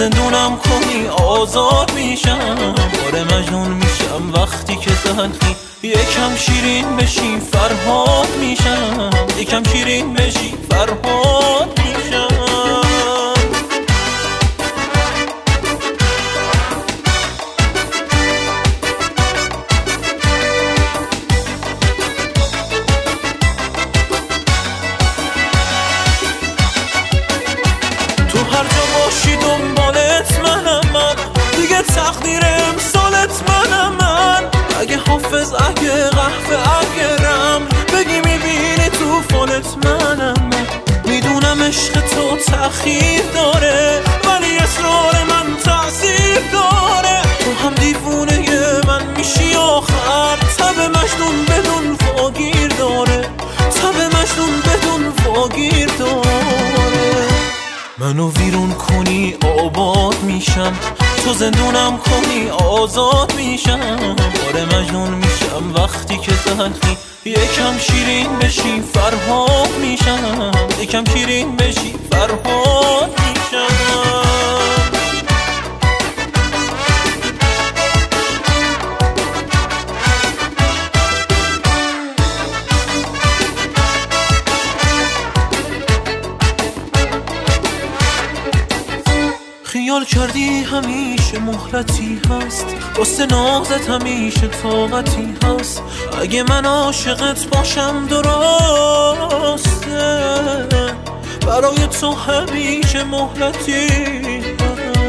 زندونم کنی آزاد میشم. باره مجنون میشم وقتی که تلخی یکم شیرین بشی فرهاد میشم. یکم شیرین بشی فرهاد میشم. تو هر جا باشی دنبالت منم من، دیگه تقدیر امسالت منم من. اگه حافظ اگه قهوه اگه رم بگی میبینی توفانت منم من. میدونم عشق تو تأخیر داره ولی اصرار من تأثیر داره. تو هم دیوونه من میشی آخر. تب مجنون بدون واگیر داره. تب مجنون بدون واگیر داره. منو ویرون کنی آباد میشم. تو زندونم کنی آزاد میشم. باره مجنون میشم وقتی که تلخی یکم شیرین بشی فرهاد میشم. یکم شیرین بشی فرهاد میشم. خیال کردی همیشه مهلتی هست، واسه نازت همیشه طاقتی هست. اگه من عاشقت باشم درسته، برای تو همیشه مهلتی هست.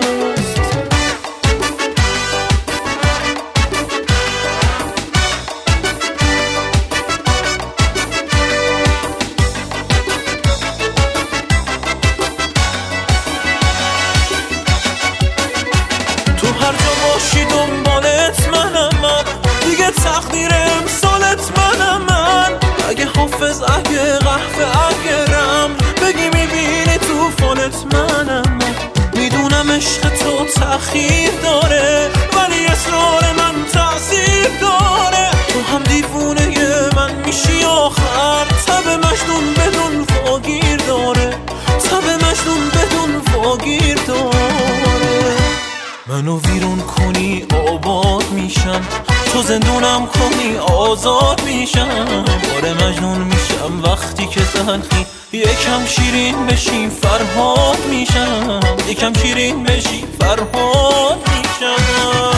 هر جا باشی دنبالت منم من، دیگه تقدیر امسالت منم من. اگه حافظ اگه قهوه اگه رم بگی میبینی توفانت منم من. میدونم عشق تو تأخیر داره ولی اصرار من تأثیر داره. تو هم دیوونه من میشی آخر. تب مجنون بدون واگیر داره. تب مجنون بدون واگیر داره. منو ویرون کنی آباد میشم. تو زندونم کنی آزاد میشم. باره مجنون میشم وقتی که تلخی یکم شیرین بشی فرهاد میشم. یکم شیرین بشی فرهاد میشم.